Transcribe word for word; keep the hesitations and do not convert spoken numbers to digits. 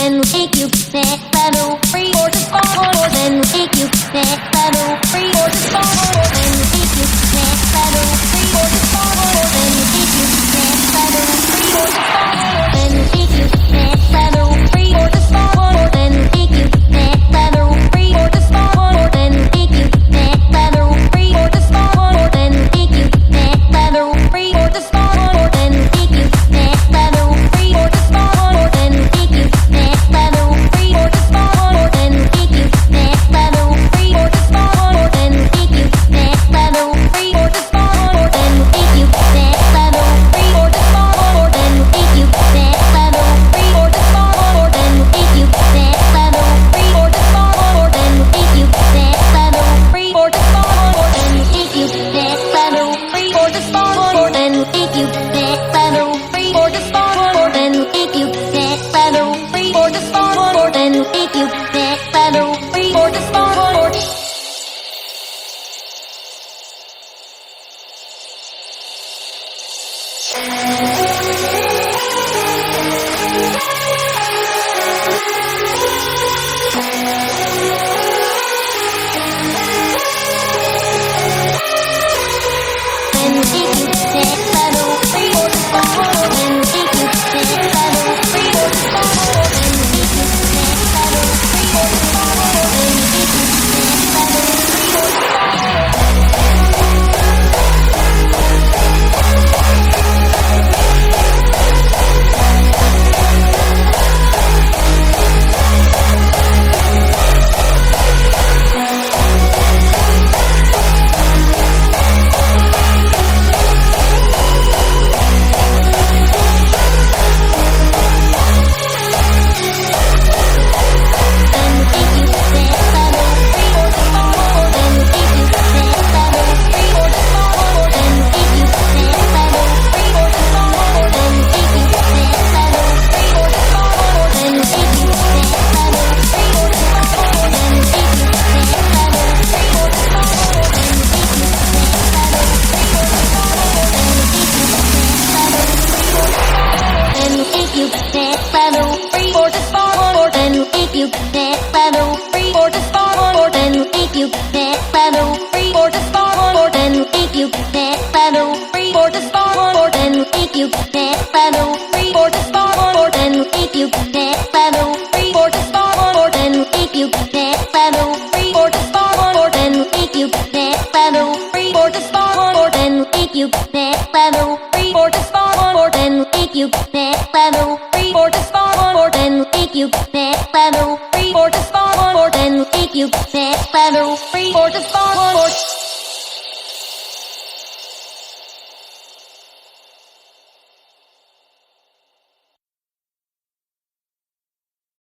then make you set battle free or just fall, or then make you set battle free or just fall, or then make you set battle free or just fall, or then make you set battle free or just fall, or then make you set battle free or just fall, or then make you set battle free or just fall, or then make you set battle free or just fall, or then make you set battle free or just fall, or then make you set battle free or just fall, or then make you set battle free or just fall, or then make you set battle free or just fall, or then make you set battle free or just fall, or then make you set battle free or just fall, or then make you set battle free or just fall, or then make you set battle free or just fall, or then make you set battle free or just fall, or then make you set battle free or just fall, or then make you set battle free or just fall, or then make you set battle free or just fall, or then make you set battle free or just fall, or then make you set battle free or just fall, or then make you set battle free or just fall, or then make you set battle free or just fall, or then make you set battle free or just you set battle free or just fall, or then make you set battle free or just fall, or then make you set battle free or just fall, or then make you set battle free or just fall, or then make you set battle free or just fall, or then make you set battle free or just fall, or then make you set battle free or just fall, or then make you set battle free or just fall, or then make you set battle free or just fall, or then make you set battle free or just fall, or then make you set battle free or just fall, or then make you set battle free or just fall, or